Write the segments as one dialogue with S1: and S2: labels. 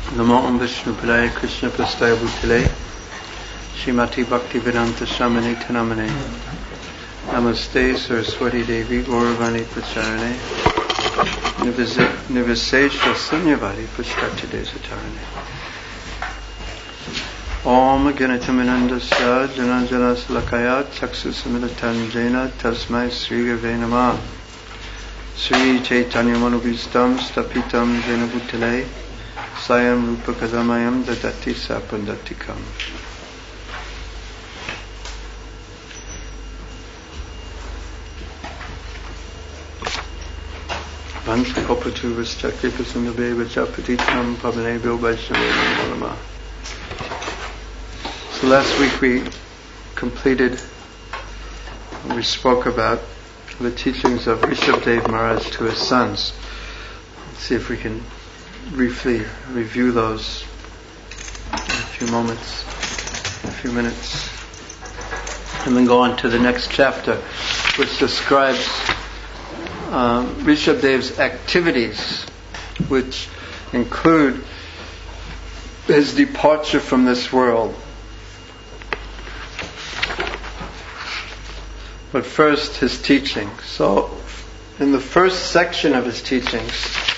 S1: Namo Om Vishnu Padaya Krishna Prastaya Bhutale Shrimati Bhaktivedanta Swamini Tanamane Namaste Saraswati Devi Gauravani Pracharane Nivasesha Sunyavadi Pushkachade Satarane Om Ganatamanandasya Jananjana Salakaya Chaksusamilitanjena Tasmai Sri Gave Namah Sri Chaitanya Manubhistam Stapitam Jena Bhutale Sayam Rupa Kadamayam Dadati Sapandatikam. Vansa Kopatu Vistaki Pasundabe Vachapatitam Pavanebhyo Vaishnava. So last week we spoke about the teachings of Rishabdev Maharaj to his sons. Let's see if we can briefly review those in a few minutes, and then go on to the next chapter, which describes Rishabdev's activities, which include his departure from this world. But first, his teaching. So, in the first section of his teachings,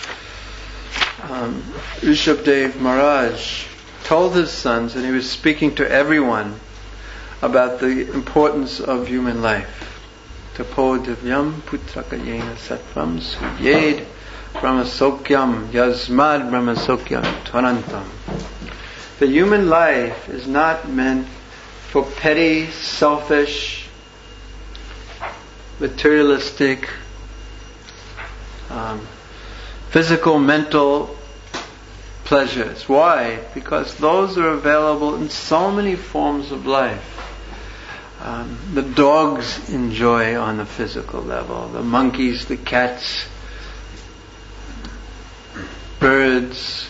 S1: Rishabdev Maharaj told his sons, and he was speaking to everyone, about the importance of human life. Tapo divyam putrakayena sattvam suyed brahmasokyam yasmad brahmasokyam tvanantam. The human life is not meant for petty, selfish, materialistic, physical, mental pleasures. Why? Because those are available in so many forms of life. The dogs enjoy on the physical level. The monkeys, the cats, birds.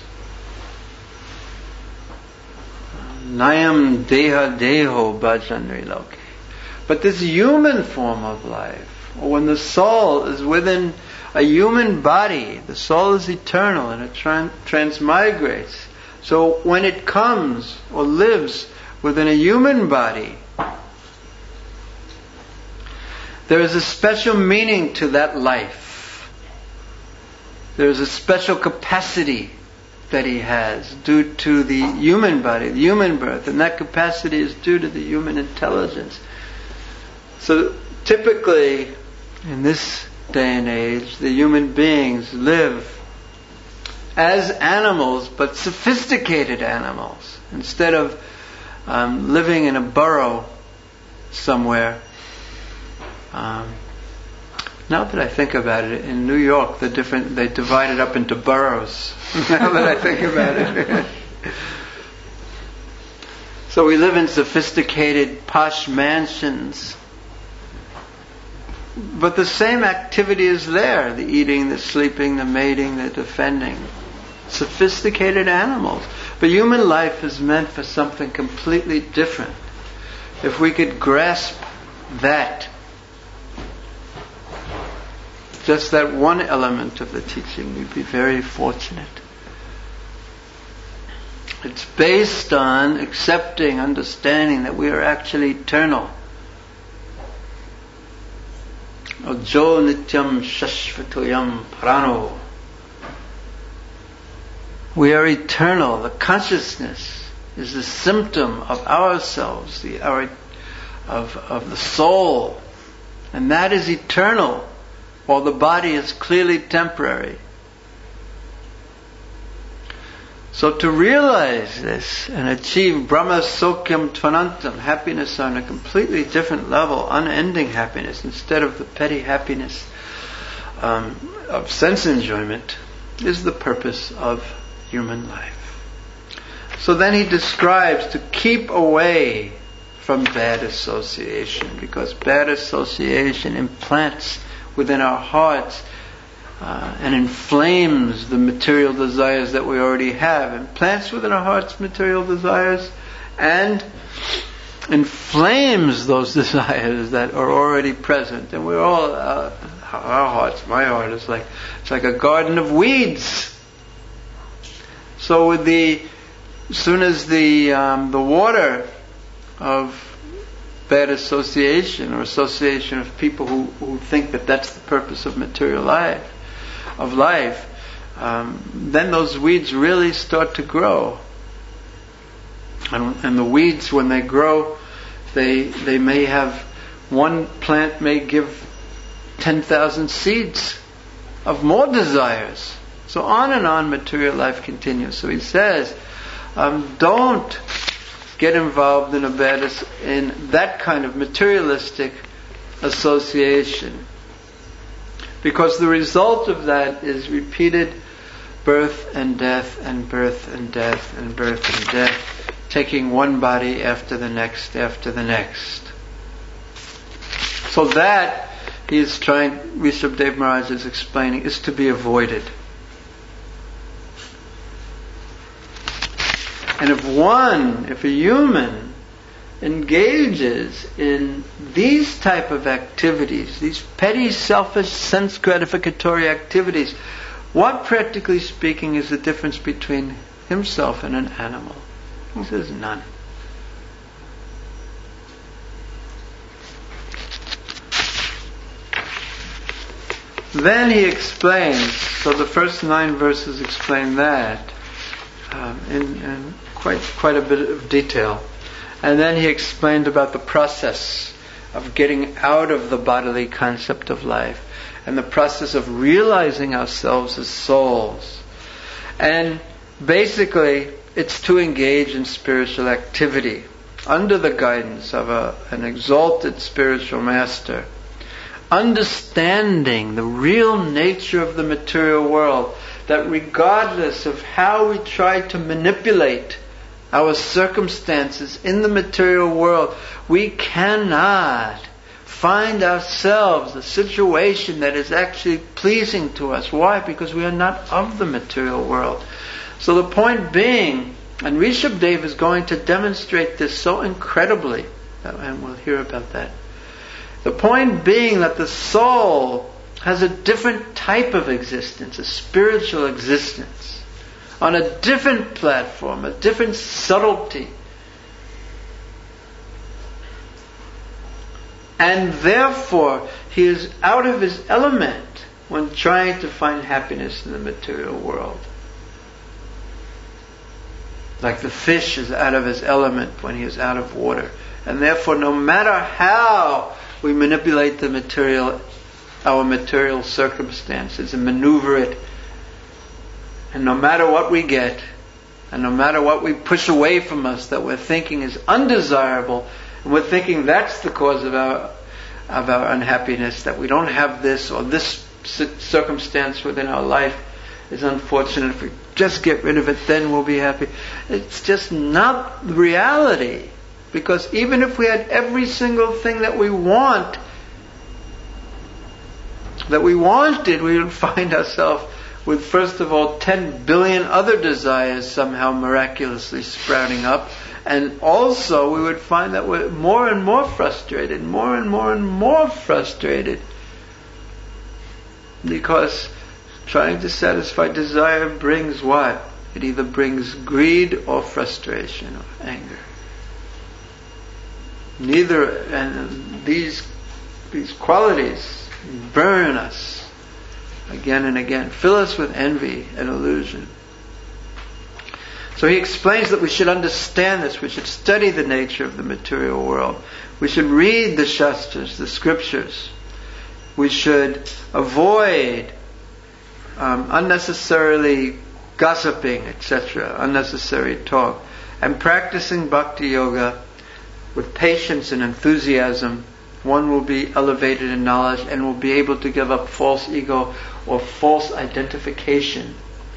S1: Nayam deha deho bhajanri loke. But this human form of life, or when the soul is within a human body, the soul is eternal and it transmigrates. So when it comes or lives within a human body, there is a special meaning to that life. There is a special capacity that he has due to the human body, the human birth, and that capacity is due to the human intelligence. So typically, in this day and age, the human beings live as animals, but sophisticated animals. Instead of living in a burrow somewhere. Now that I think about it, in New York, they divide it up into boroughs. Now that I think about it. So we live in sophisticated, posh mansions. But the same activity is there. The eating, the sleeping, the mating, the defending. Sophisticated animals. But human life is meant for something completely different. If we could grasp that, just that one element of the teaching, we'd be very fortunate. It's based on accepting, understanding that we are actually eternal. Jo nityam shashvatoyam prano. We are eternal. The consciousness is the symptom of ourselves, of the soul, and that is eternal, while the body is clearly temporary. So to realize this and achieve Brahma Sokyam Tvanantam, happiness on a completely different level, unending happiness, instead of the petty happiness of sense enjoyment, is the purpose of human life. So then he describes to keep away from bad association, because bad association implants within our hearts and inflames the material desires that we already have, implants within our hearts material desires and inflames those desires that are already present. And we're all, our hearts, my heart is like, it's like a garden of weeds. So So with as soon as the water of bad association or association of people who think that that's the purpose of material life, then those weeds really start to grow. And the weeds, when they grow, they may have, one plant may give 10,000 seeds of more desires. So on and on material life continues. So he says, don't get involved in that kind of materialistic association, because the result of that is repeated birth and death and birth and death and birth and death, taking one body after the next after the next. So that, Rishabhdev Maharaj is explaining, is to be avoided. And if a human engages in these type of activities, these petty, selfish, sense gratificatory activities, what, practically speaking, is the difference between himself and an animal? He says none. Then he explains, so the first 9 verses explain that in quite a bit of detail. And then he explained about the process of getting out of the bodily concept of life and the process of realizing ourselves as souls. And basically, it's to engage in spiritual activity under the guidance of an exalted spiritual master, understanding the real nature of the material world, that regardless of how we try to manipulate our circumstances in the material world, we cannot find ourselves a situation that is actually pleasing to us. Why? Because we are not of the material world. So the point being, and Rishabhdev is going to demonstrate this so incredibly, and we'll hear about that. The point being that the soul has a different type of existence, a spiritual existence, on a different platform, a different subtlety. And therefore, he is out of his element when trying to find happiness in the material world. Like the fish is out of his element when he is out of water. And therefore, no matter how we manipulate our material circumstances and maneuver it, and no matter what we get, and no matter what we push away from us that we're thinking is undesirable, and we're thinking that's the cause of our unhappiness, that we don't have this, or this circumstance within our life is unfortunate, if we just get rid of it, then we'll be happy. It's just not the reality. Because even if we had every single thing that we wanted, we would find ourselves with, first of all, 10 billion other desires somehow miraculously sprouting up. And also we would find that we're more and more frustrated, more and more and more frustrated. Because trying to satisfy desire brings what? It either brings greed or frustration or anger. And these qualities burn us again and again, fill us with envy and illusion. So he explains that we should understand this, we should study the nature of the material world, we should read the Shastras, the scriptures, we should avoid unnecessarily gossiping, etc., unnecessary talk, and practicing bhakti yoga with patience and enthusiasm, one will be elevated in knowledge and will be able to give up false ego or false identification.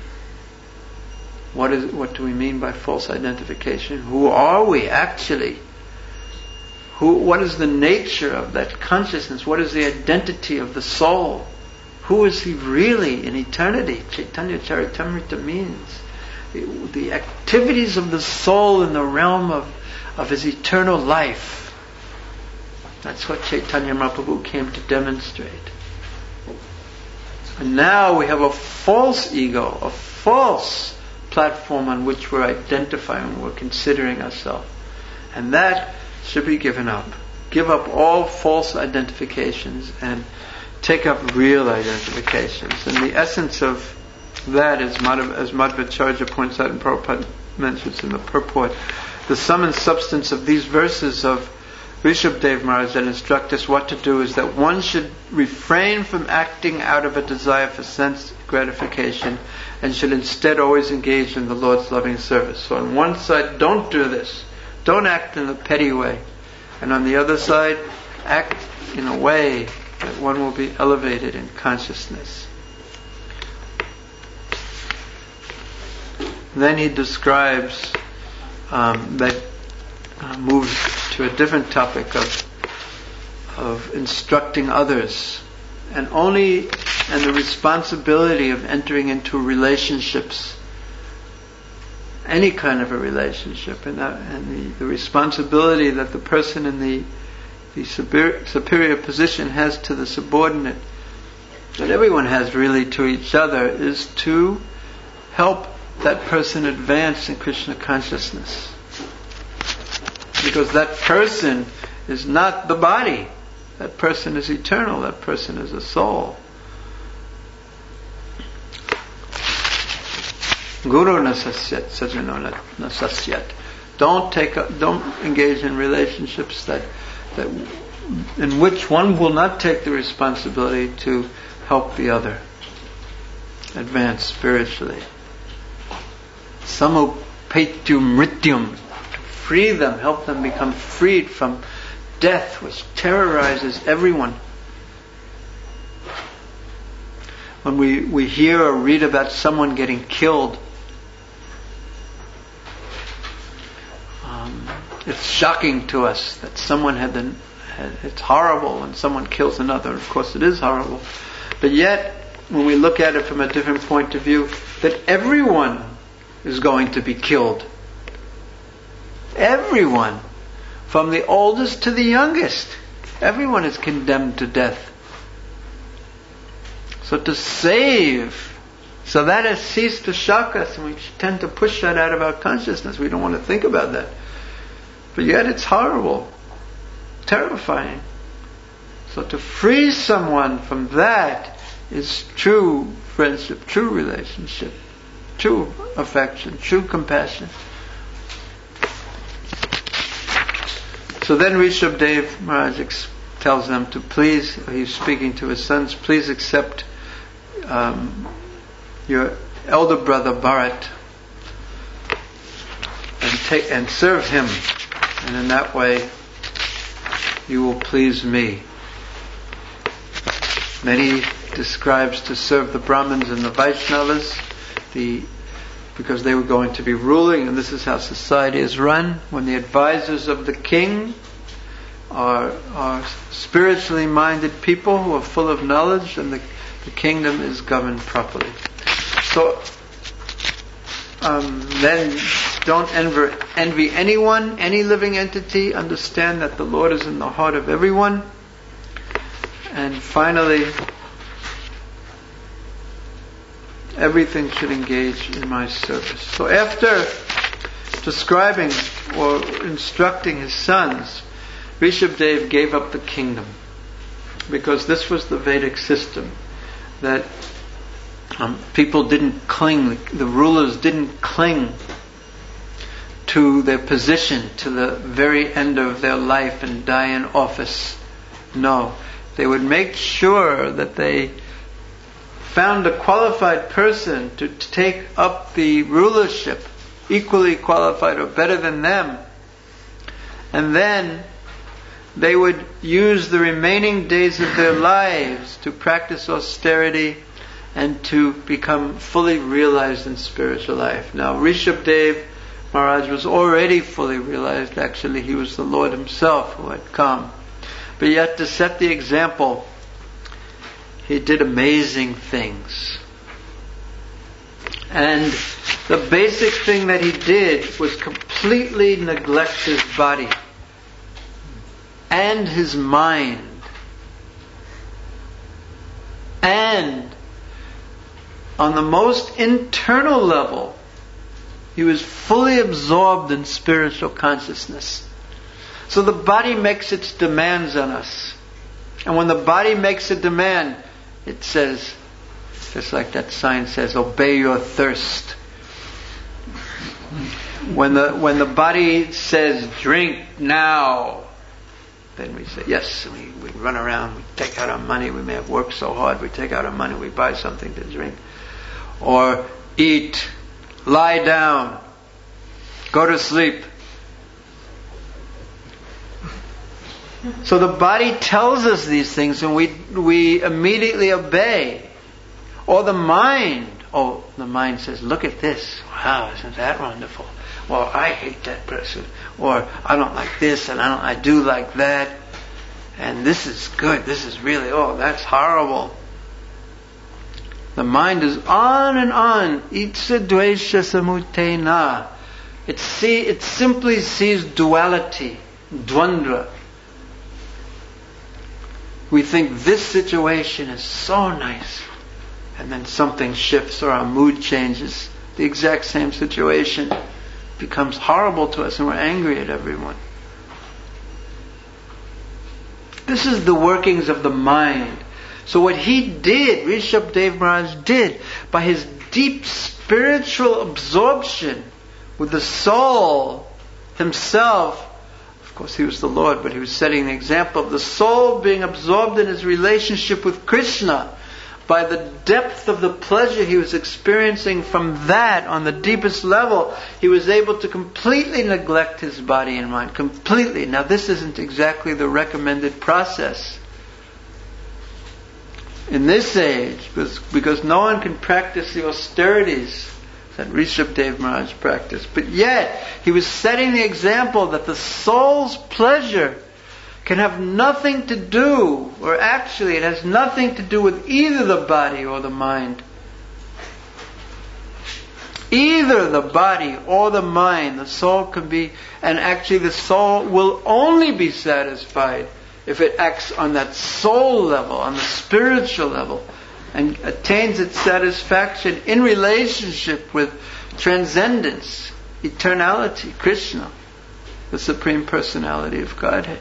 S1: What do we mean by false identification? Who are we actually? What is the nature of that consciousness? What is the identity of the soul? Who is he really in eternity? Chaitanya Charitamrita means the activities of the soul in the realm of his eternal life. That's what Chaitanya Mahaprabhu came to demonstrate. And now we have a false ego, a false platform on which we're identifying, we're considering ourselves. And that should be given up. Give up all false identifications and take up real identifications. And the essence of that is, as Madhvacharya points out and Prabhupada mentions in the purport, the sum and substance of these verses of Rishabhdev Maharaj that instruct us what to do is that one should refrain from acting out of a desire for sense gratification and should instead always engage in the Lord's loving service. So on one side, don't do this. Don't act in a petty way. And on the other side, act in a way that one will be elevated in consciousness. Then he describes moves to a different topic of instructing others, and the responsibility of entering into relationships, any kind of a relationship, and the responsibility that the person in the superior position has to the subordinate, that everyone has really to each other, is to help that person advance in Krishna consciousness. Because that person is not the body. That person is eternal. That person is a soul. Guru nasasyat, sajano nasasyat. Don't engage in relationships that in which one will not take the responsibility to help the other advance spiritually. Samupetyu mrityum. Free them, help them become freed from death, which terrorizes everyone. When we hear or read about someone getting killed, it's shocking to us that someone it's horrible when someone kills another. Of course it is horrible. But yet, when we look at it from a different point of view, that everyone is going to be killed. Everyone, from the oldest to the youngest, everyone is condemned to death. So that has ceased to shock us, and we tend to push that out of our consciousness. We don't want to think about that. But yet it's horrible, terrifying. So to free someone from that is true friendship, true relationship, true affection, true compassion. So then Rishabhdev Maharaj tells them to please, he's speaking to his sons, please accept your elder brother Bharat and serve him, and in that way you will please me. Then he describes to serve the Brahmins and the Vaishnavas, because they were going to be ruling, and this is how society is run. When the advisors of the king are spiritually minded people who are full of knowledge, and the kingdom is governed properly. So then don't envy anyone, any living entity. Understand that the Lord is in the heart of everyone. And finally, everything should engage in my service. So after describing or instructing his sons, Rishabhdev gave up the kingdom, because this was the Vedic system, that people didn't cling, the rulers didn't cling to their position to the very end of their life and die in office. No, they would make sure that they found a qualified person to take up the rulership, equally qualified or better than them, and then they would use the remaining days of their lives to practice austerity and to become fully realized in spiritual life. Now, Rishabhdev Maharaj was already fully realized. Actually, he was the Lord himself who had come. But yet, to set the example, he did amazing things. And the basic thing that he did was completely neglect his body and his mind, and on the most internal level He was fully absorbed in spiritual consciousness. So the body makes its demands on us. And when the body makes a demand, it says, just like that sign says, obey your thirst. When the body says, drink now, then we say, yes, we run around, we take out our money, we may have worked so hard, we take out our money, we buy something to drink. Or eat, lie down, go to sleep. So the body tells us these things and we immediately obey. Or the mind says, look at this. Wow, isn't that wonderful? Or I hate that person. Or I don't like this and I do like that. And this is good. This is really, that's horrible. The mind is on and on. Itsa dvesha samutena. It simply sees duality, dvandva. We think this situation is so nice. And then something shifts or our mood changes. The exact same situation becomes horrible to us and we're angry at everyone. This is the workings of the mind. So what he did, Rishabhdev Maharaj did, by his deep spiritual absorption with the soul himself, of course he was the Lord, but he was setting the example of the soul being absorbed in his relationship with Krishna. By the depth of the pleasure he was experiencing from that on the deepest level, he was able to completely neglect his body and mind. Completely. Now this isn't exactly the recommended process in this age, because no one can practice the austerities that Rishabhdev Maharaj practiced. But yet, he was setting the example that the soul's pleasure can have nothing to do, or actually it has nothing to do with either the body or the mind. Either the body or the mind, the soul can be, and actually the soul will only be satisfied if it acts on that soul level, on the spiritual level, and attains its satisfaction in relationship with transcendence, eternality, Krishna, the Supreme Personality of Godhead.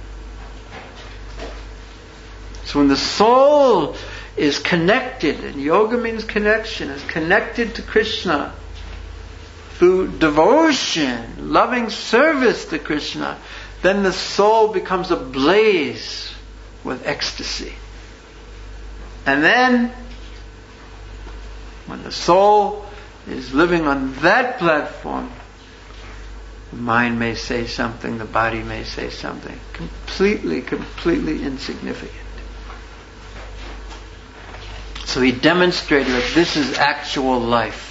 S1: So when the soul is connected, and yoga means connection, is connected to Krishna through devotion, loving service to Krishna, then the soul becomes ablaze with ecstasy. And then, when the soul is living on that platform, the mind may say something, the body may say something, completely insignificant. So he demonstrated that this is actual life.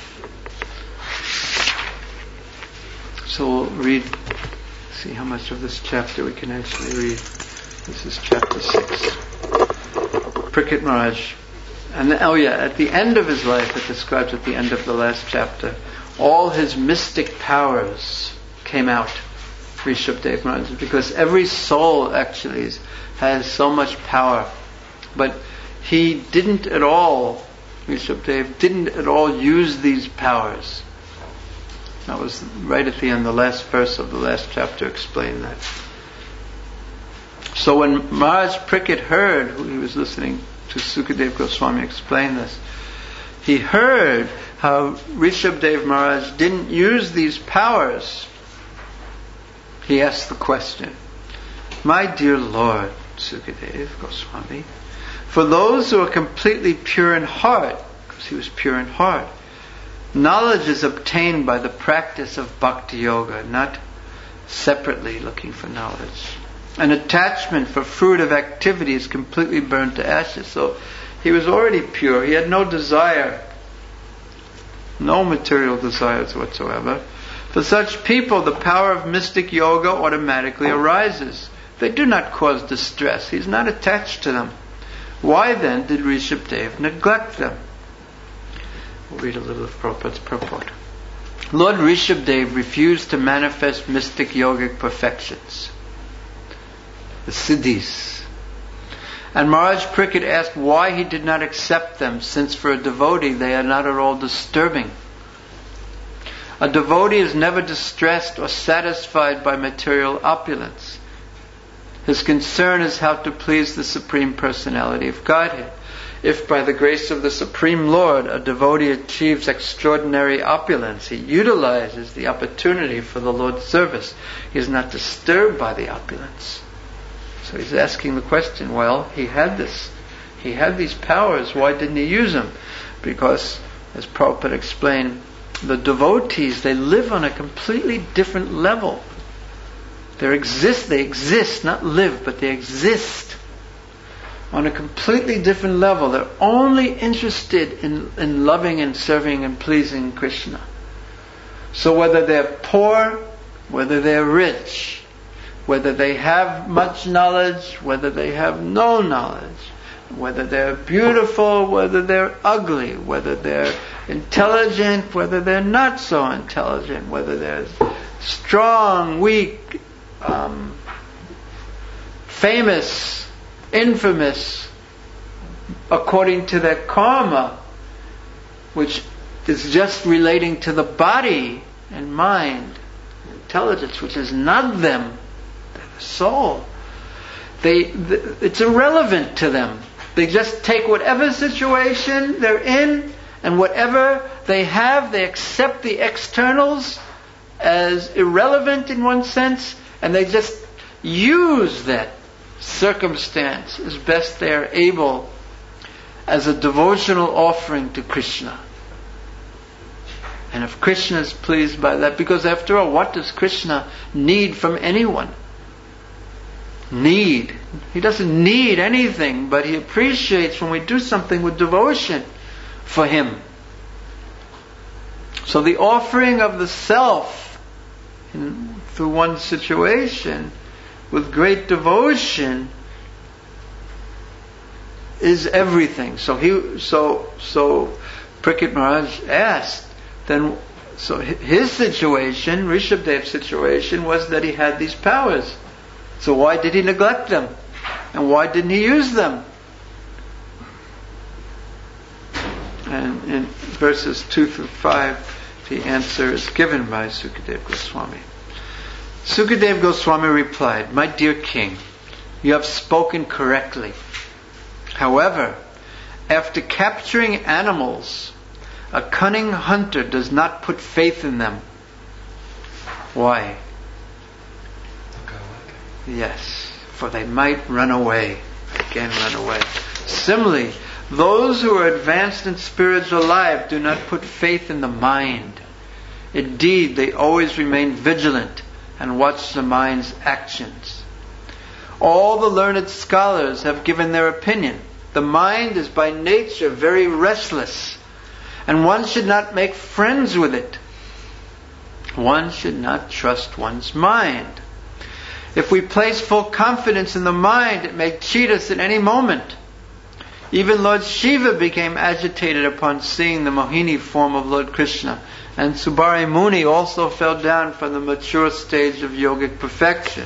S1: So we'll read, see how much of this chapter we can actually read. This is chapter 6. Parikshit Maharaj. And at the end of his life, it describes at the end of the last chapter, all his mystic powers came out, Rishabhdev Maharaj, because every soul actually has so much power. But he didn't at all, Rishabhdev didn't at all use these powers. That was right at the end, the last verse of the last chapter explained that. So when Maharaj Parikshit heard, he was listening to Sukadeva Goswami explain this, he heard how Rishabhdev Maharaj didn't use these powers. He asked the question, my dear Lord Sukadeva Goswami, for those who are completely pure in heart, because he was pure in heart, knowledge is obtained by the practice of bhakti yoga, not separately looking for knowledge. An attachment for fruitive activity is completely burned to ashes. So he was already pure. He had no desire, no material desires whatsoever. For such people, the power of mystic yoga automatically arises. They do not cause distress. He's not attached to them. Why then did Rishabhdev neglect them? We'll read a little of Prabhupada's purport. Lord Rishabhdev refused to manifest mystic yogic perfections, the siddhis. And Maharaj Parikshit asked why he did not accept them, since for a devotee they are not at all disturbing. A devotee is never distressed or satisfied by material opulence. His concern is how to please the Supreme Personality of Godhead. If by the grace of the Supreme Lord a devotee achieves extraordinary opulence, he utilizes the opportunity for the Lord's service. He is not disturbed by the opulence. So he's asking the question, well, he had this. He had these powers, why didn't he use them? Because, as Prabhupada explained, the devotees, they live on a completely different level. They exist, not live, but they exist on a completely different level. They're only interested in loving and serving and pleasing Krishna. So whether they're poor, whether they're rich, whether they have much knowledge, whether they have no knowledge, whether they're beautiful, whether they're ugly, whether they're intelligent, whether they're not so intelligent, whether they're strong, weak, famous, infamous, according to their karma, which is just relating to the body and mind, intelligence, which is not them, they're the soul. It's irrelevant to them. They just take whatever situation they're in, and whatever they have, they accept the externals as irrelevant in one sense, and they just use that circumstance as best they are able as a devotional offering to Krishna. And if Krishna is pleased by that, because after all, what does Krishna need from anyone? Need. He doesn't need anything, but he appreciates when we do something with devotion for him. So the offering of the self through one situation with great devotion is everything. So Parikshit Maharaj asked, then so his situation, Rishabhadev's situation, was that he had these powers. So why did he neglect them? And why didn't he use them? And in verses 2 through 5, the answer is given by Sukadeva Goswami. Sukadeva Goswami replied, "My dear king, you have spoken correctly. However, after capturing animals, a cunning hunter does not put faith in them." Why? Yes, for they might run away. Again, run away. Similarly, those who are advanced in spiritual life do not put faith in the mind. Indeed, they always remain vigilant and watch the mind's actions. All the learned scholars have given their opinion. The mind is by nature very restless, and one should not make friends with it. One should not trust one's mind. If we place full confidence in the mind, it may cheat us at any moment. Even Lord Shiva became agitated upon seeing the Mohini form of Lord Krishna, and Subari Muni also fell down from the mature stage of yogic perfection.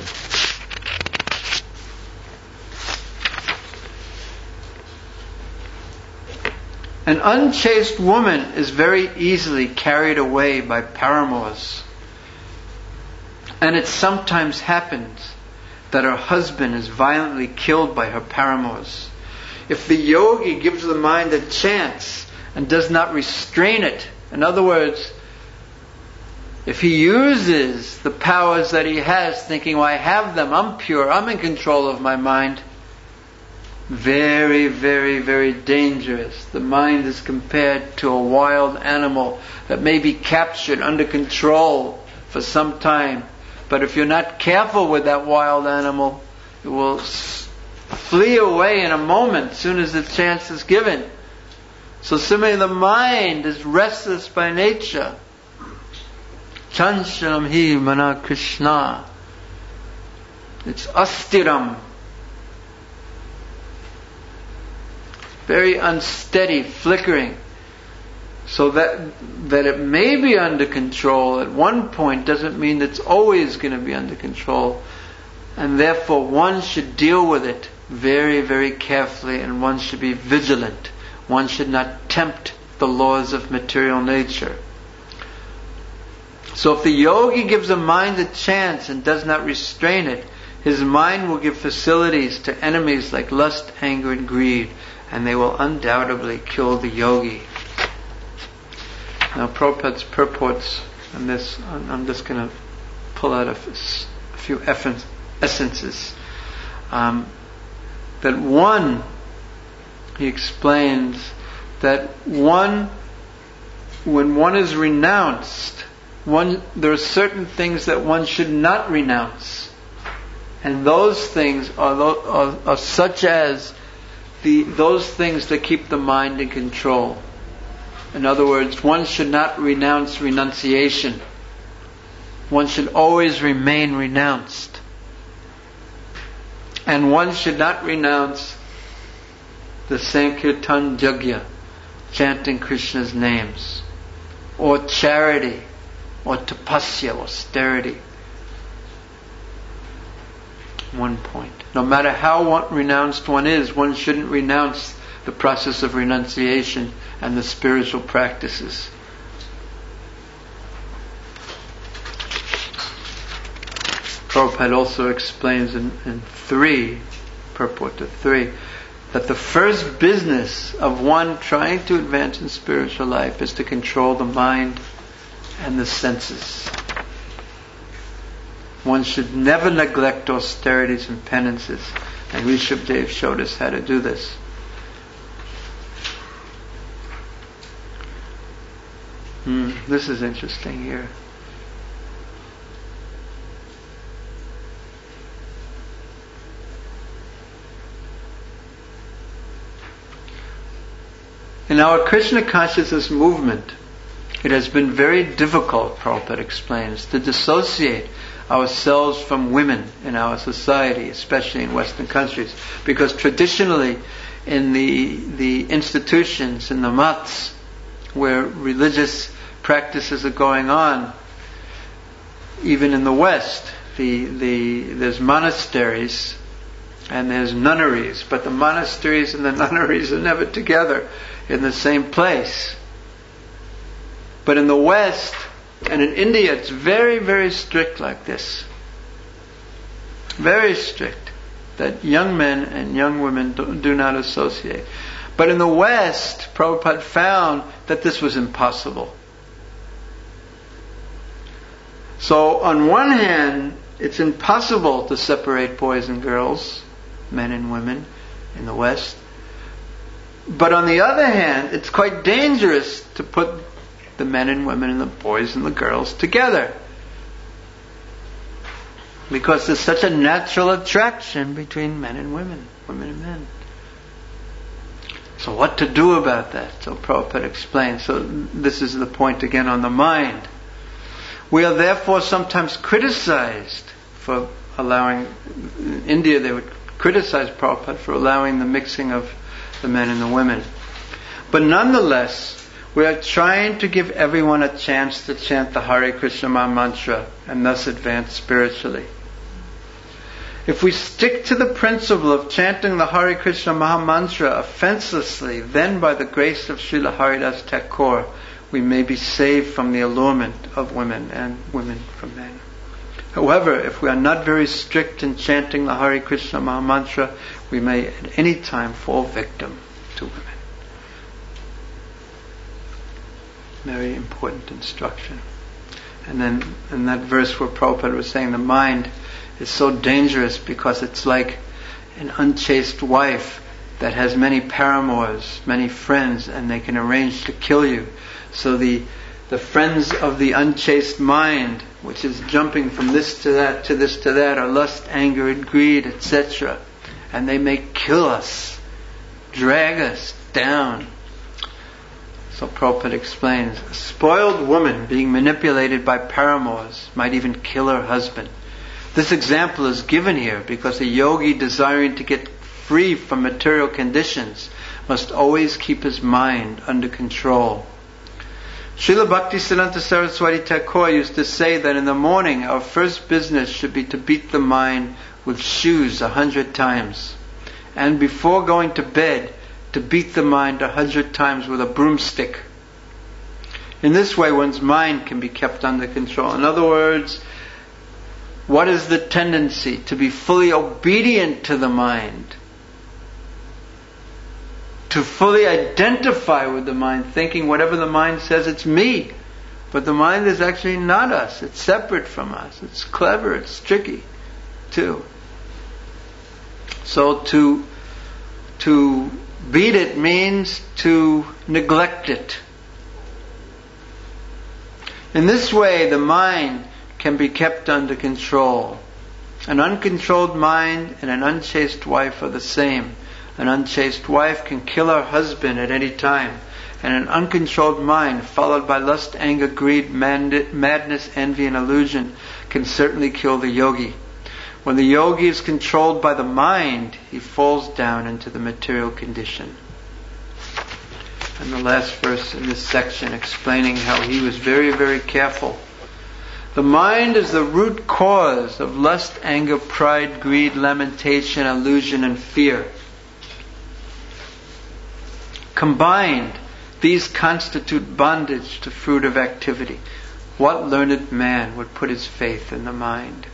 S1: An unchaste woman is very easily carried away by paramours. And it sometimes happens that her husband is violently killed by her paramours. If the yogi gives the mind a chance and does not restrain it, in other words, if he uses the powers that he has, thinking, well, I have them, I'm pure, I'm in control of my mind, very, very, very dangerous. The mind is compared to a wild animal that may be captured under control for some time. But if you're not careful with that wild animal, it will flee away in a moment as soon as the chance is given. So similarly, the mind is restless by nature. Chanchalam hi mana Krishna. It's astiram. Very unsteady, flickering. So that it may be under control at one point doesn't mean it's always going to be under control. And therefore one should deal with it very, very carefully, and one should be vigilant. One should not tempt the laws of material nature. So if the yogi gives the mind a chance and does not restrain it, his mind will give facilities to enemies like lust, anger, and greed, and they will undoubtedly kill the yogi. Now Prabhupada's purports on this, I'm just going to pull out a few essences. That one, he explains that when one is renounced, there are certain things that one should not renounce, and those things are such as those things that keep the mind in control. In other words, one should not renounce renunciation. One should always remain renounced. And one should not renounce the Sankirtan Yajna, chanting Krishna's names, or charity, or tapasya, austerity. One point. No matter how renounced one is, one shouldn't renounce the process of renunciation and the spiritual practices. Prabhupada also explains in purport to 3, that the first business of one trying to advance in spiritual life is to control the mind and the senses. One should never neglect austerities and penances, and Rishabdev showed us how to do this. This is interesting here. In our Krishna consciousness movement, it has been very difficult, Prabhupada explains, to dissociate ourselves from women in our society, especially in Western countries, because traditionally in the institutions, in the mats, where religious practices are going on, even in the West, there's monasteries and there's nunneries, but the monasteries and the nunneries are never together in the same place. But in the West and in India, it's very, very strict like this. Very strict. That young men and young women do not associate. But in the West, Prabhupada found that this was impossible. So on one hand, it's impossible to separate boys and girls, men and women in the West. But on the other hand, it's quite dangerous to put the men and women and the boys and the girls together, because there's such a natural attraction between men and women, women and men. So what to do about that? So Prabhupada explains. So this is the point again on the mind. We are therefore sometimes criticized for allowing, in India they would criticize Prabhupada for allowing the mixing of the men and the women. But nonetheless, we are trying to give everyone a chance to chant the Hare Krishna Maha Mantra and thus advance spiritually. If we stick to the principle of chanting the Hare Krishna Maha Mantra offenselessly, then by the grace of Srila Haridas Thakur, we may be saved from the allurement of women and women from men. However, if we are not very strict in chanting the Hare Krishna Maha Mantra, we may at any time fall victim to women. Very important instruction. And then in that verse where Prabhupada was saying the mind is so dangerous because it's like an unchaste wife that has many paramours, many friends, and they can arrange to kill you. So the friends of the unchaste mind, which is jumping from this to that to this to that, are lust, anger, and greed, etc. And they may kill us, drag us down. So Prabhupada explains, a spoiled woman being manipulated by paramours might even kill her husband. This example is given here because a yogi desiring to get free from material conditions must always keep his mind under control. Srila Bhaktisiddhanta Saraswati Thakur used to say that in the morning our first business should be to beat the mind with shoes 100 times, and before going to bed to beat the mind 100 times with a broomstick. In this way, one's mind can be kept under control. In other words, what is the tendency? To be fully obedient to the mind. To fully identify with the mind, thinking whatever the mind says, it's me. But the mind is actually not us. It's separate from us. It's clever. It's tricky, too. So to beat it means to neglect it. In this way, the mind can be kept under control. An uncontrolled mind and an unchaste wife are the same. An unchaste wife can kill her husband at any time. And an uncontrolled mind, followed by lust, anger, greed, madness, envy, and illusion, can certainly kill the yogi. When the yogi is controlled by the mind, he falls down into the material condition. And the last verse in this section explaining how he was very, very careful. The mind is the root cause of lust, anger, pride, greed, lamentation, illusion, and fear. Combined, these constitute bondage to fruit of activity. What learned man would put his faith in the mind?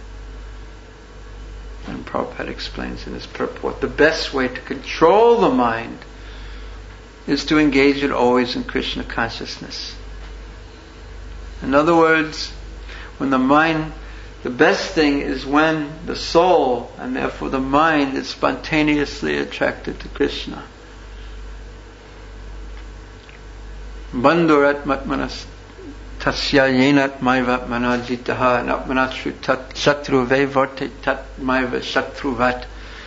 S1: And Prabhupada explains in his purport, the best way to control the mind is to engage it always in Krishna consciousness. In other words, when the mind, the best thing is when the soul, and therefore the mind, is spontaneously attracted to Krishna. Bandhurat matmanas tasya yenat maiva manajitaha natmanatru tat shatruve vorte tat maiva shatruvat.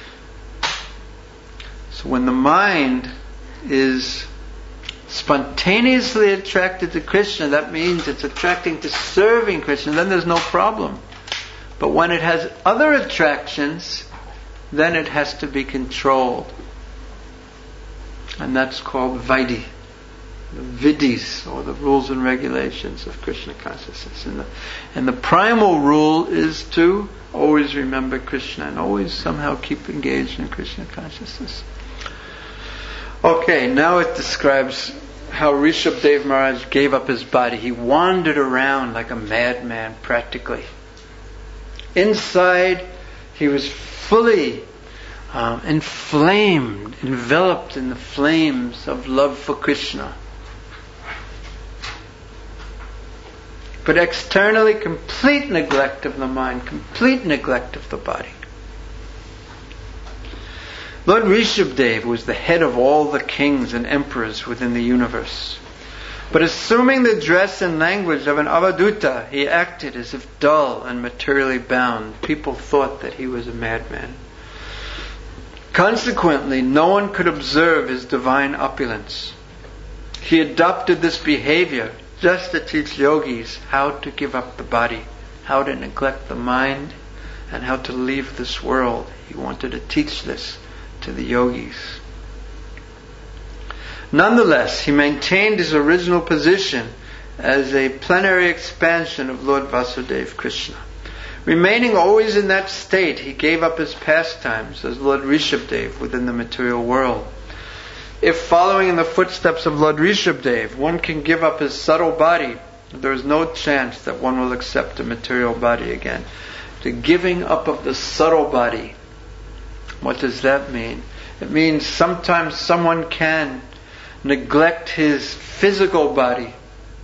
S1: So when the mind is spontaneously attracted to Krishna, that means it's attracting to serving Krishna, then there's no problem. But when it has other attractions, then it has to be controlled. And that's called Vaidhi. The vidhis, or the rules and regulations of Krishna consciousness. And the primal rule is to always remember Krishna and always somehow keep engaged in Krishna consciousness. Okay, now it describes how Rishabdev Maharaj gave up his body. He wandered around like a madman practically. Inside, he was fully inflamed, enveloped in the flames of love for Krishna. But externally, complete neglect of the mind, complete neglect of the body. Lord Rishabdev was the head of all the kings and emperors within the universe. But assuming the dress and language of an avaduta, he acted as if dull and materially bound. People thought that he was a madman. Consequently, no one could observe his divine opulence. He adopted this behavior just to teach yogis how to give up the body, how to neglect the mind, and how to leave this world. He wanted to teach this to the yogis. Nonetheless, he maintained his original position as a plenary expansion of Lord Vasudeva Krishna. Remaining always in that state, he gave up his pastimes as Lord Rishabdev within the material world. If following in the footsteps of Lord Rishabdev, one can give up his subtle body, there is no chance that one will accept a material body again. The giving up of the subtle body, what does that mean? It means sometimes someone can neglect his physical body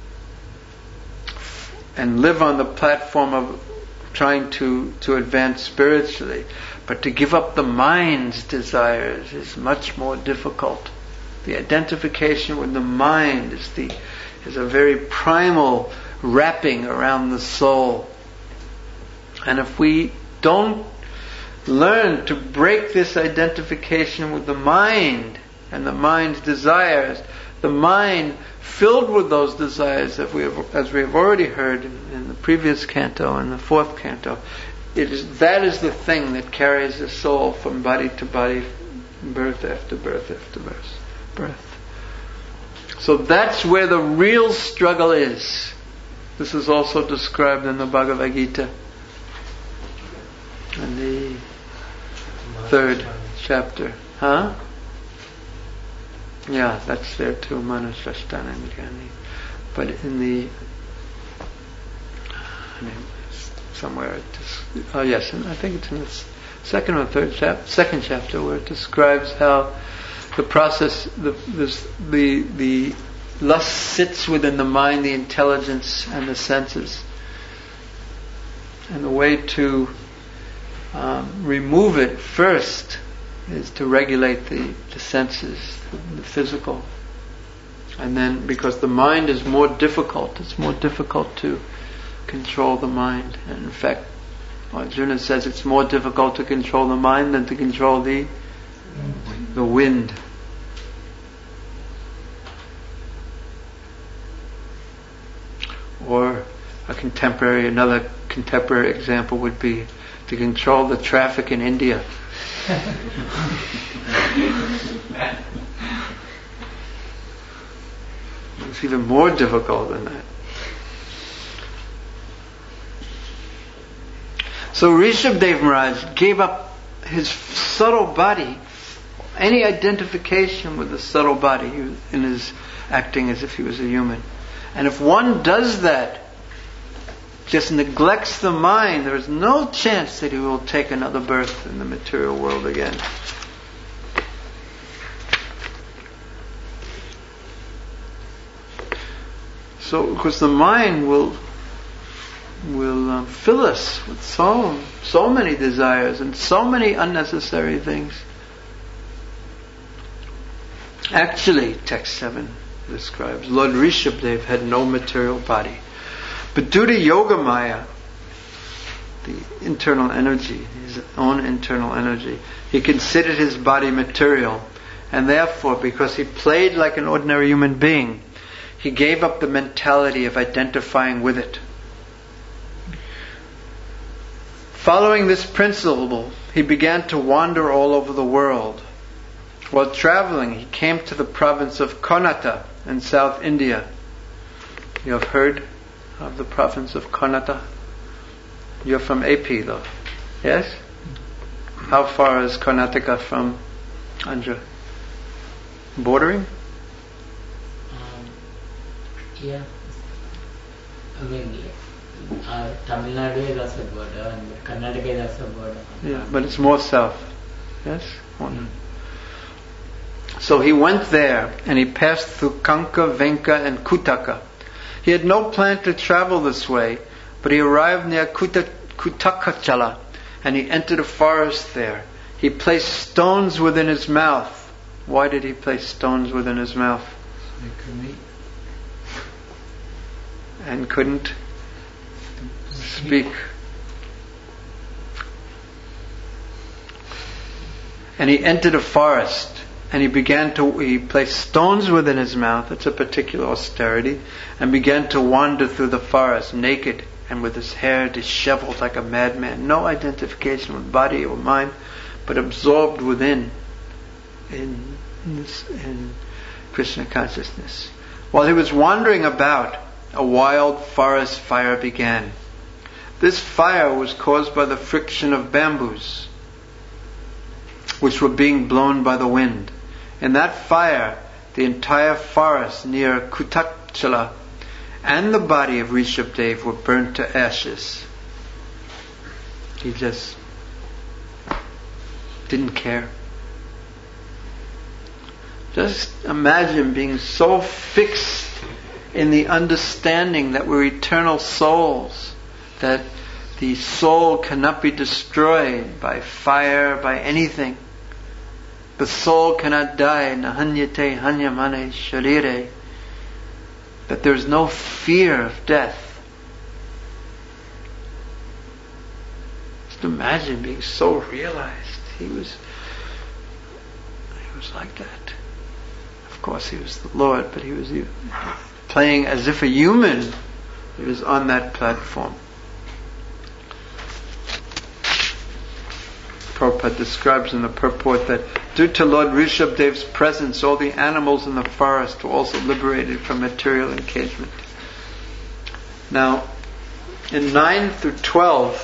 S1: and live on the platform of trying to advance spiritually. But to give up the mind's desires is much more difficult. The identification with the mind is a very primal wrapping around the soul. And if we don't learn to break this identification with the mind and the mind's desires, the mind filled with those desires, as we have already heard in the previous canto and the fourth canto, that is the thing that carries the soul from body to body, birth after birth after birth. So that's where the real struggle is. This is also described in the Bhagavad Gita in the 3rd chapter. Yeah, that's there too. Manasrasthana Jnani. But in the somewhere yes, and I think it's in the second or third second chapter where it describes how the process, the lust sits within the mind, the intelligence, and the senses, and the way to remove it first is to regulate the senses, the physical. And then, because the mind is more difficult, it's more difficult to control the mind. And in fact, Arjuna says it's more difficult to control the mind than to control the wind. Or another contemporary example would be to control the traffic in India. It's even more difficult than that. So Rishabdev Maharaj gave up his subtle body, any identification with the subtle body in his acting as if he was a human. And if one does that, just neglects the mind, there is no chance that he will take another birth in the material world again. So, because the mind will fill us with so many desires and so many unnecessary things. Actually, text 7 describes Lord Rishabdev had no material body, but due to Yogamaya, the internal energy, his own internal energy, he considered his body material, and therefore, because he played like an ordinary human being, he gave up the mentality of identifying with it. Following this principle, he began to wander all over the world. While traveling, he came to the province of Konata in South India. You have heard of the province of Konata? You're from AP though, yes? How far is Karnataka from Andhra? Bordering?
S2: Yeah. I mean, Tamil Nadu is also border and Karnataka is also border.
S1: Yeah, but it's more south. Yes? So he went there and he passed through Kanka, Venka and Kutaka. He had no plan to travel this way, but he arrived near Kutakachala and he entered a forest there. He placed stones within his mouth. Why did he place stones within his mouth? And couldn't speak. And he entered a forest and he placed stones within his mouth, it's a particular austerity, and began to wander through the forest naked and with his hair disheveled like a madman. No identification with body or mind, but absorbed within in Krishna consciousness. While he was wandering about, a wild forest fire began. This fire was caused by the friction of bamboos, which were being blown by the wind. In that fire, the entire forest near Kutakachala and the body of Rishabdev were burnt to ashes. He just didn't care. Just imagine being so fixed in the understanding that we're eternal souls, that the soul cannot be destroyed by fire, by anything. The soul cannot die, nahanyate hanyamane sharire. That there's no fear of death. Just imagine being so realized. He was like that. Of course he was the Lord, but he was playing as if a human. He was on that platform. Prabhupada describes in the purport that due to Lord Rishabdev's presence, all the animals in the forest were also liberated from material engagement. Now, in 9 through 12,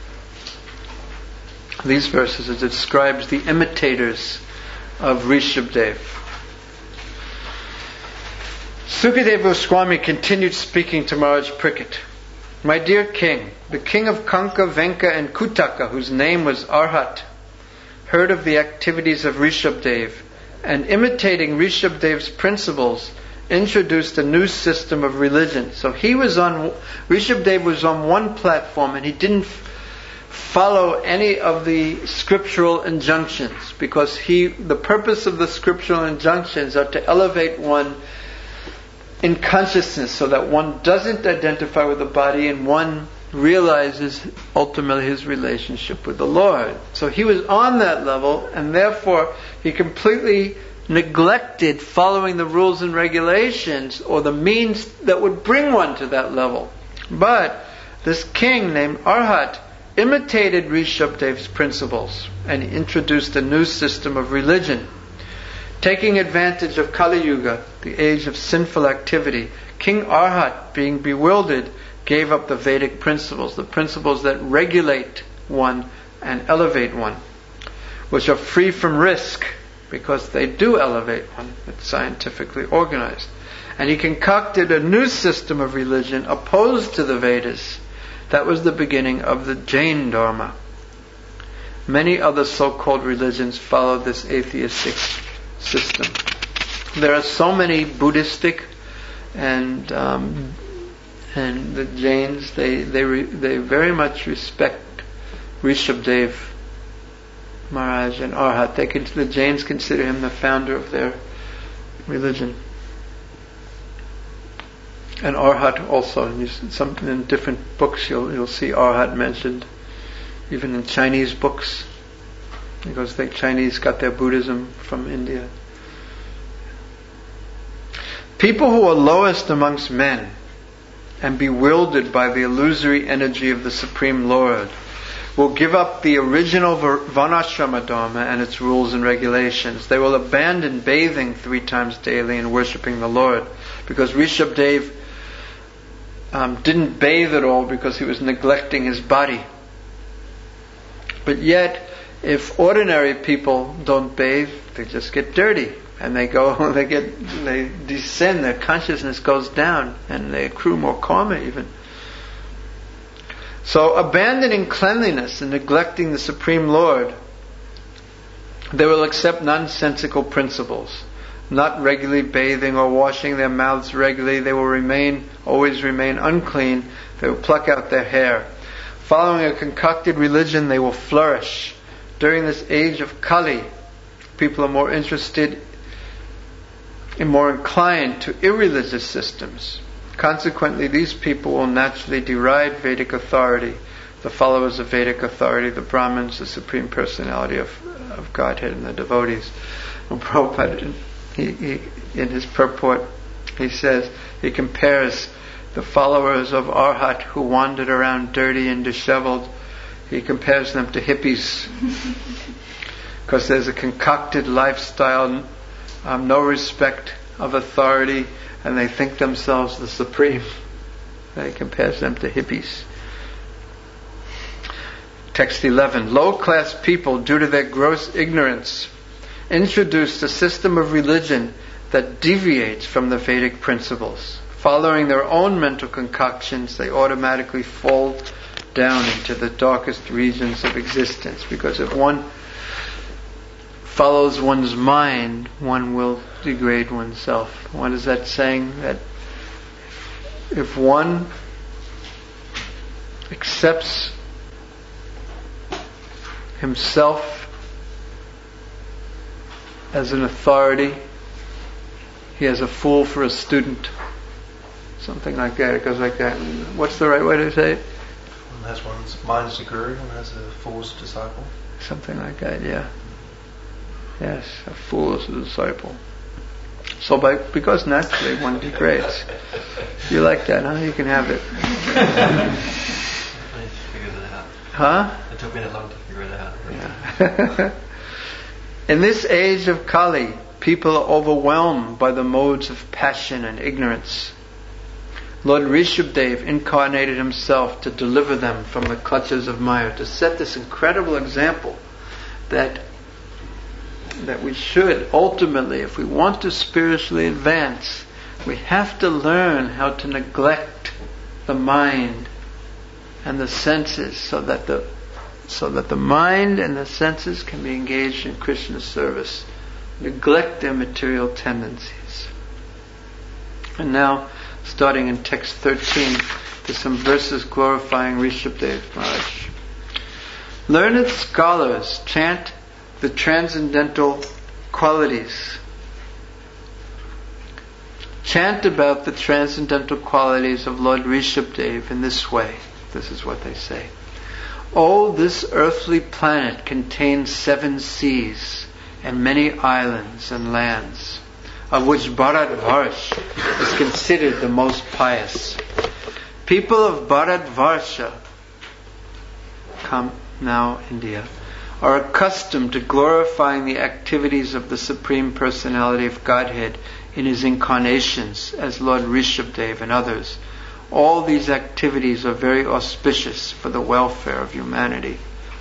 S1: these verses, it describes the imitators of Rishabdev. Sukadeva Goswami continued speaking to Maharaj Parikshit. My dear king, the king of Kanka, Venka and Kutaka, whose name was Arhat, heard of the activities of Rishabdev, and imitating Rishabdev's principles, introduced a new system of religion. So Rishabdev was on one platform and he didn't follow any of the scriptural injunctions, because the purpose of the scriptural injunctions are to elevate one in consciousness so that one doesn't identify with the body and one realizes ultimately his relationship with the Lord. So he was on that level, and therefore he completely neglected following the rules and regulations or the means that would bring one to that level. But this king named Arhat imitated Rishabdev's principles and introduced a new system of religion. Taking advantage of Kali Yuga, the age of sinful activity, King Arhat, being bewildered, gave up the Vedic principles, the principles that regulate one and elevate one, which are free from risk, because they do elevate one. It's scientifically organized. And he concocted a new system of religion opposed to the Vedas. That was the beginning of the Jain Dharma. Many other so-called religions followed this atheistic system. There are so many Buddhistic and the Jains. They very much respect Rishabdev Maharaj and Arhat. The Jains consider him the founder of their religion. And Arhat also, in different books you'll see Arhat mentioned, even in Chinese books, because the Chinese got their Buddhism from India. People who are lowest amongst men and bewildered by the illusory energy of the Supreme Lord will give up the original Varnashrama Dharma and its rules and regulations. They will abandon bathing 3 times daily and worshipping the Lord, because Rishabdev didn't bathe at all because he was neglecting his body. But yet, if ordinary people don't bathe, they just get dirty, and they descend, their consciousness goes down, and they accrue more karma even. So, abandoning cleanliness and neglecting the Supreme Lord, they will accept nonsensical principles. Not regularly bathing or washing their mouths regularly, they will always remain unclean. They will pluck out their hair. Following a concocted religion, they will flourish. During this age of Kali, people are more interested and more inclined to irreligious systems. Consequently, these people will naturally deride Vedic authority, the followers of Vedic authority, the Brahmins, the Supreme Personality of Godhead, and the devotees. And Prabhupada, in his purport, he says, he compares the followers of Arhat who wandered around dirty and disheveled, he compares them to hippies. Because there's a concocted lifestyle, no respect of authority, and they think themselves the supreme. He compares them to hippies. Text 11. Low-class people, due to their gross ignorance, introduced a system of religion that deviates from the Vedic principles. Following their own mental concoctions, they automatically fall down into the darkest regions of existence, because if one follows one's mind, one will degrade oneself. What is that saying? That if one accepts himself as an authority, he has a fool for a student. Something like that. It goes like that. What's the right way to say it?
S3: One has one's mind as a guru, one has a fool's disciple.
S1: Something like that, yeah. Yes, a fool is a disciple. So because naturally one degrades. You like that, huh? You can have it.
S3: I figured it out.
S1: Huh?
S3: It took me that long to figure it out.
S1: Yeah. In this age of Kali, people are overwhelmed by the modes of passion and ignorance. Lord Rishabdev incarnated himself to deliver them from the clutches of Maya, to set this incredible example that we should ultimately, if we want to spiritually advance, We have to learn how to neglect the mind and the senses so that the mind and the senses can be engaged in Krishna's service. Neglect their material tendencies. And now, starting in text 13, there's some verses glorifying Rishabdev Maharaj. Learned scholars chant the transcendental qualities. Chant about the transcendental qualities of Lord Rishabdev in this way. This is what they say. Oh, this earthly planet contains 7 seas and many islands and lands, of which Bharatvarsha is considered the most pious. People of Bharatvarsha, come now India, are accustomed to glorifying the activities of the Supreme Personality of Godhead in His incarnations as Lord Rishabdev and others. All these activities are very auspicious for the welfare of humanity.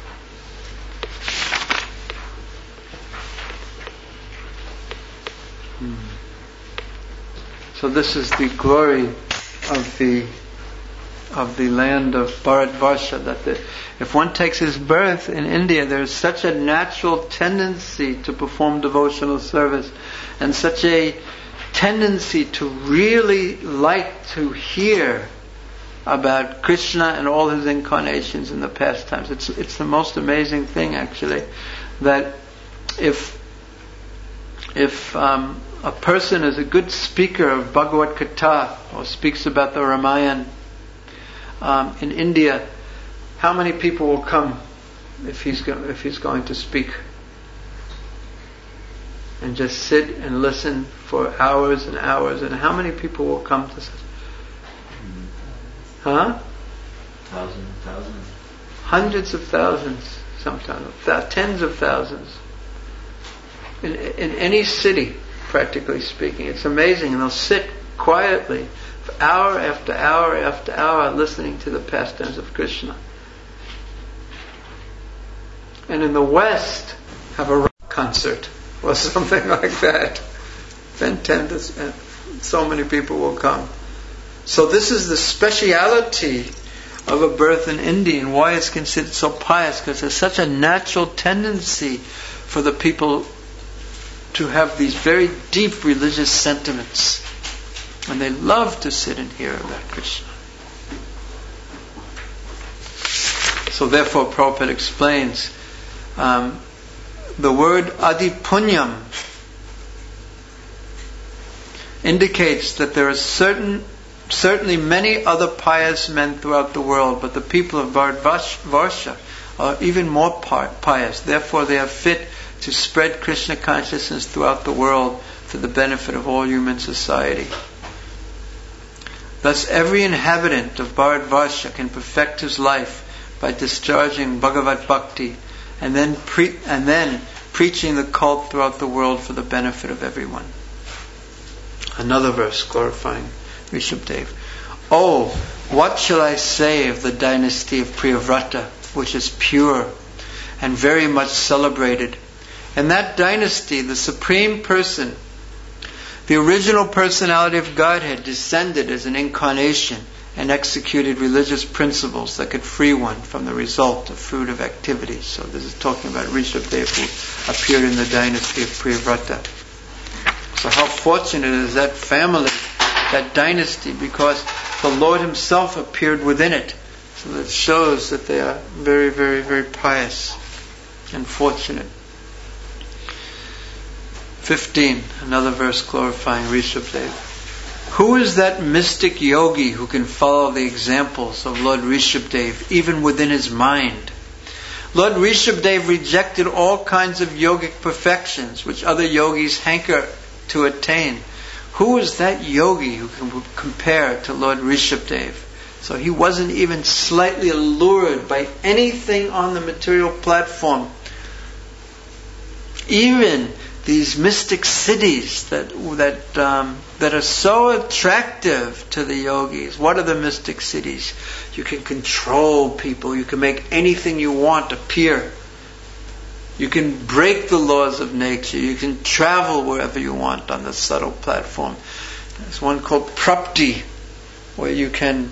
S1: So this is the glory of the land of Bharatvarsha, that if one takes his birth in India, there is such a natural tendency to perform devotional service and such a tendency to really like to hear about Krishna and all his incarnations in the past times. It's the most amazing thing, actually, that if a person is a good speaker of Bhagavad Gita or speaks about the Ramayana in India, how many people will come if he's going to speak? And just sit and listen for hours and hours. And how many people will come to such? Huh?
S2: Thousands.
S1: Hundreds of thousands, sometimes tens of thousands. In any city, practically speaking, it's amazing. And they'll sit quietly for hour after hour after hour, listening to the pastimes of Krishna. And in the West, have a rock concert or something like that. Then so many people will come. So this is the speciality of a birth in India and why it's considered so pious, because there's such a natural tendency for the people to have these very deep religious sentiments, and they love to sit and hear about Krishna. So therefore Prabhupada explains the word adipunyam indicates that there are certainly many other pious men throughout the world, but the people of Bharatvarsha are even more pious. Therefore they are fit to spread Krishna consciousness throughout the world for the benefit of all human society. Thus every inhabitant of Bharatvarsha can perfect his life by discharging Bhagavad Bhakti and then preaching the cult throughout the world for the benefit of everyone. Another verse glorifying Rishabdev. Oh, what shall I say of the dynasty of Priyavrata, which is pure and very much celebrated. In that dynasty, the Supreme Person, the original personality of Godhead, descended as an incarnation and executed religious principles that could free one from the result of fruit of activity. So this is talking about Rishabdev, who appeared in the dynasty of Priyavrata. So how fortunate is that family, that dynasty, because the Lord Himself appeared within it. So that shows that they are very, very, very pious and fortunate. 15, another verse glorifying Rishabdev. Who is that mystic yogi who can follow the examples of Lord Rishabdev even within his mind? Lord Rishabdev rejected all kinds of yogic perfections which other yogis hanker to attain. Who is that yogi who can compare to Lord Rishabdev? So he wasn't even slightly allured by anything on the material platform. Even these mystic cities that are so attractive to the yogis. What are the mystic cities? You can control people. You can make anything you want appear. You can break the laws of nature. You can travel wherever you want on the subtle platform. There's one called prapti, where you can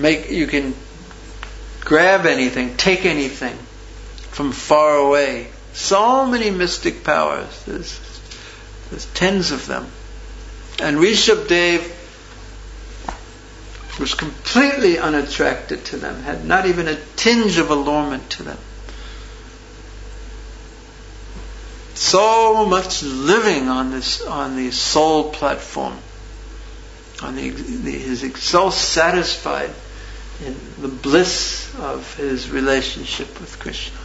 S1: grab anything, take anything from far away. So many mystic powers. There's tens of them. And Rishabdev was completely unattracted to them, had not even a tinge of allurement to them. So much living on the soul platform, he's so satisfied in the bliss of his relationship with Krishna.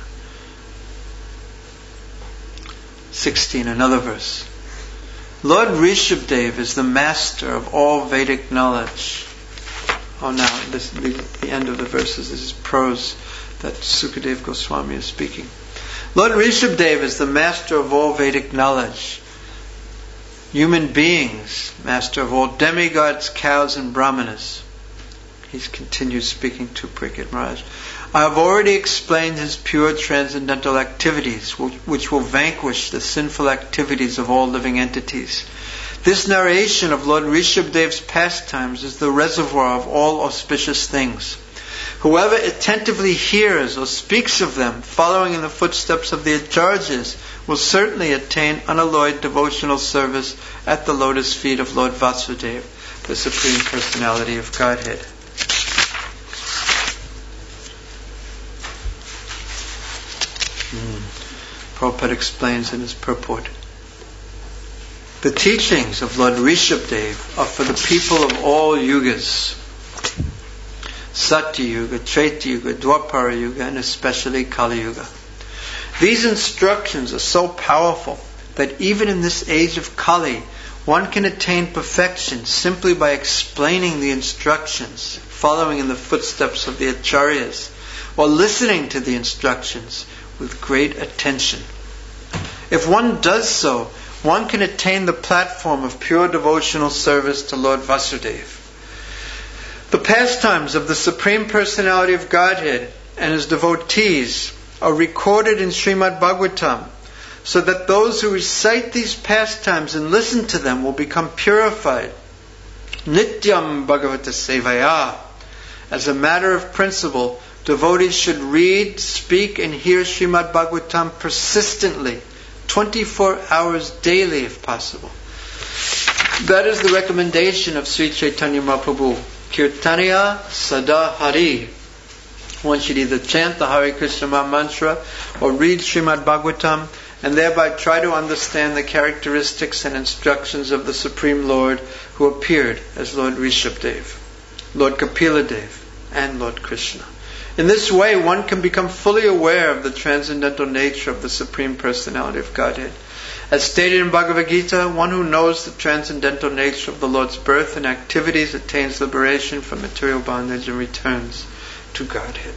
S1: 16, another verse. Lord Rishabdev is the master of all Vedic knowledge. Oh, now the end of the verses is prose that Sukadev Goswami is speaking. Lord Rishabdev is the master of all Vedic knowledge. Human beings, master of all demigods, cows and brahmanas. He continues speaking to Parikshit Maharaj. I have already explained his pure transcendental activities, which will vanquish the sinful activities of all living entities. This narration of Lord Rishabdev's pastimes is the reservoir of all auspicious things. Whoever attentively hears or speaks of them, following in the footsteps of the Acharyas, will certainly attain unalloyed devotional service at the lotus feet of Lord Vasudeva, the Supreme Personality of Godhead. Prabhupada explains in his purport. The teachings of Lord Rishabdev are for the people of all yugas. Satya Yuga, Treta Yuga, Dwapara Yuga, and especially Kali Yuga. These instructions are so powerful that even in this age of Kali, one can attain perfection simply by explaining the instructions, following in the footsteps of the Acharyas, or listening to the instructions with great attention. If one does so, one can attain the platform of pure devotional service to Lord Vasudeva. The pastimes of the Supreme Personality of Godhead and His devotees are recorded in Srimad Bhagavatam, so that those who recite these pastimes and listen to them will become purified. Nityam Bhagavata Sevaya. As a matter of principle, devotees should read, speak, and hear Srimad Bhagavatam persistently, 24 hours daily if possible. That is the recommendation of Sri Chaitanya Mahaprabhu. Kirtaniya Sada Hari. One should either chant the Hare Krishna Maha Mantra or read Srimad Bhagavatam and thereby try to understand the characteristics and instructions of the Supreme Lord who appeared as Lord Rishabdev, Lord Kapiladev, and Lord Krishna. In this way, one can become fully aware of the transcendental nature of the Supreme Personality of Godhead. As stated in Bhagavad Gita, one who knows the transcendental nature of the Lord's birth and activities attains liberation from material bondage and returns to Godhead.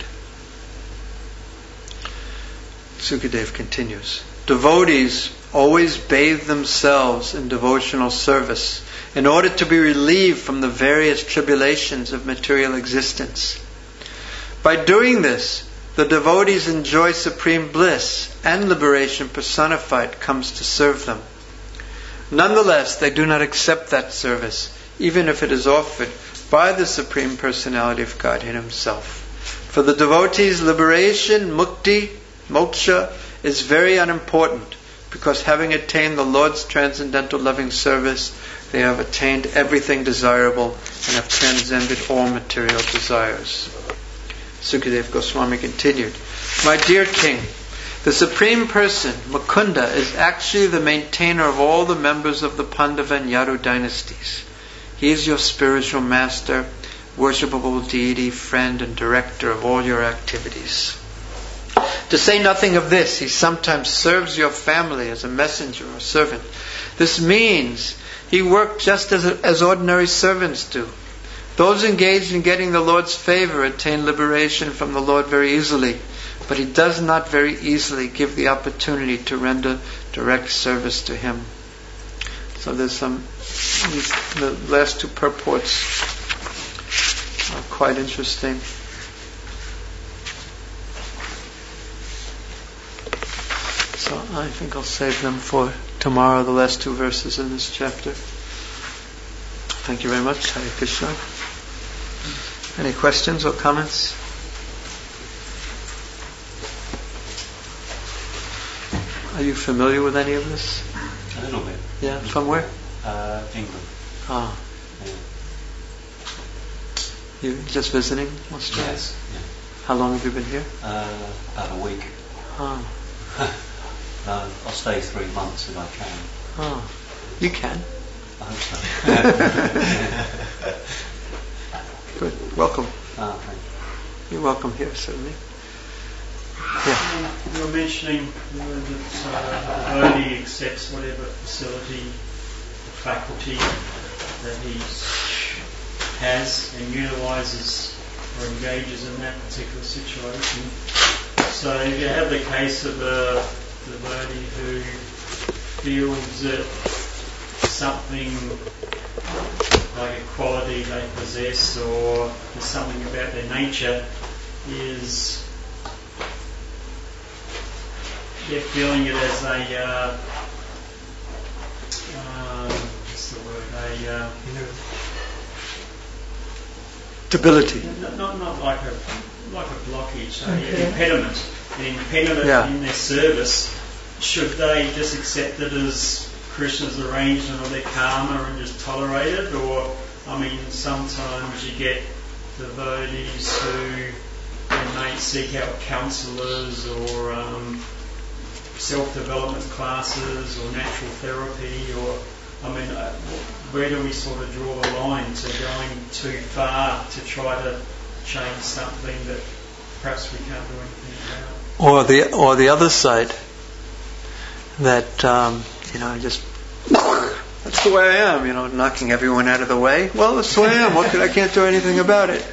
S1: Sukadev continues. Devotees always bathe themselves in devotional service in order to be relieved from the various tribulations of material existence. By doing this, the devotees enjoy supreme bliss, and liberation personified comes to serve them. Nonetheless, they do not accept that service, even if it is offered by the Supreme Personality of Godhead Himself. For the devotees, liberation, mukti, moksha, is very unimportant, because having attained the Lord's transcendental loving service, they have attained everything desirable and have transcended all material desires. Sukadev Goswami continued, My dear King, the Supreme Person, Mukunda, is actually the maintainer of all the members of the Pandava and Yadu dynasties. He is your spiritual master, worshipable deity, friend, and director of all your activities. To say nothing of this, he sometimes serves your family as a messenger or servant. This means he worked just as ordinary servants do. Those engaged in getting the Lord's favor attain liberation from the Lord very easily, but He does not very easily give the opportunity to render direct service to Him. So there's the last two purports are quite interesting. So I think I'll save them for tomorrow, the last two verses in this chapter. Thank you very much. Hare Krishna. Any questions or comments? Are you familiar with any of this?
S4: A little bit.
S1: Yeah, from where?
S4: England.
S1: Ah.
S4: Yeah.
S1: You just visiting Australia?
S4: Yes. Yeah.
S1: How long have you been here?
S4: About a week.
S1: Ah.
S4: I'll stay 3 months if I can.
S1: Ah. You can.
S4: I hope so.
S1: Good. Welcome.
S4: Thank you.
S1: You're welcome here, certainly. Yeah.
S5: You were mentioning that the devotee accepts whatever facility, faculty that he has and utilises or engages in that particular situation. So if you have the case of a devotee who feels that something like a quality they possess or there's something about their nature is they're feeling it as a what's the word?
S1: Debility.
S5: Not like a blockage, an impediment in their service. Should they just accept it as Krishna's arrangement of their karma and just tolerate it? Or, I mean, sometimes you get devotees who may seek out counsellors or self-development classes or natural therapy, or where do we sort of draw the line to going too far to try to change something that perhaps we can't do anything about?
S1: Or the other side, that just that's the way I am, knocking everyone out of the way. Well, that's the way I am. I can't do anything about it.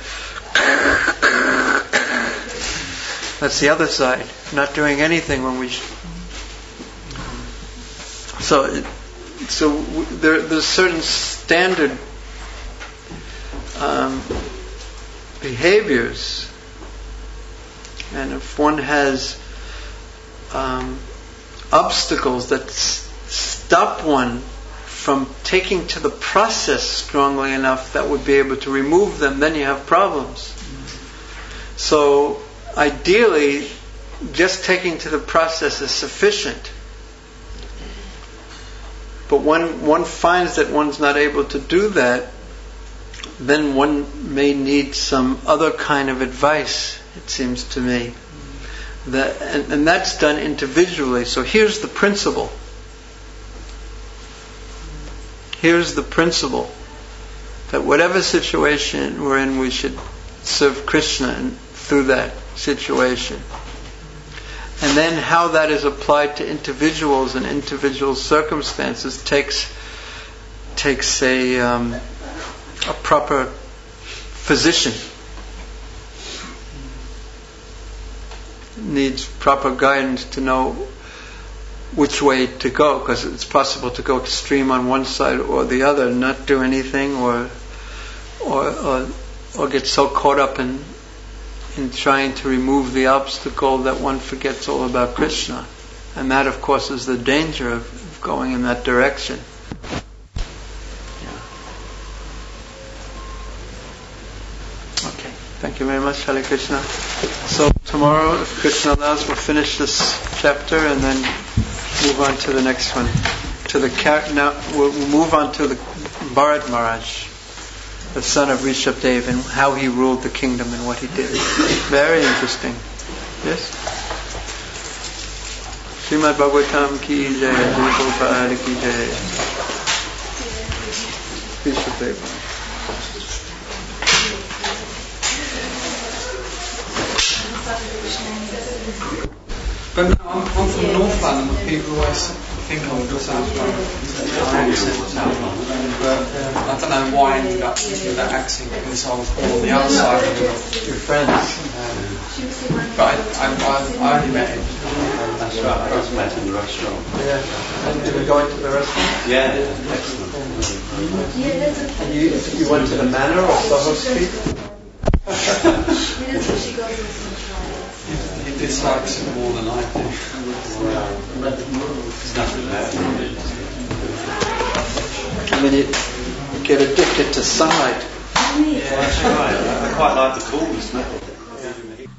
S1: That's the other side, not doing anything when we. So there's certain standard behaviors, and if one has obstacles that stop one from taking to the process strongly enough that would be able to remove them, then you have problems. So ideally, just taking to the process is sufficient. But when one finds that one's not able to do that, then one may need some other kind of advice, it seems to me. And that's done individually. So here's the principle. Here's the principle. That whatever situation we're in, we should serve Krishna through that situation. And then how that is applied to individuals and individual circumstances takes a proper physician. Needs proper guidance to know which way to go, because it's possible to go extreme on one side or the other, not do anything, or get so caught up in trying to remove the obstacle that one forgets all about Krishna. And that, of course, is the danger of going in that direction. Okay, thank you very much. Hare Krishna. So tomorrow, if Krishna allows, we'll finish this chapter and then move on to the next one. Now we'll move on to the Bharat Maharaj, the son of Rishabdev, and how he ruled the kingdom and what he did. Very interesting. Yes? Srimad Bhagavatam ki jai, Prabhupada ki jai. Rishabdev.
S6: But no, I'm from North London, but people always think I'm from South London. But I don't know why I ended up with that accent, because I was born on the other side of
S1: Your friends.
S6: but I only met him.
S4: That's right, I just met in the restaurant.
S1: Yeah. And did we go into the restaurant?
S4: Yeah, excellent.
S1: And you went to the Manor or Soho Street?
S6: He dislikes it more than I do.
S4: There's nothing there.
S1: I mean, get addicted to sunlight.
S3: That's right. I quite like the coolness method.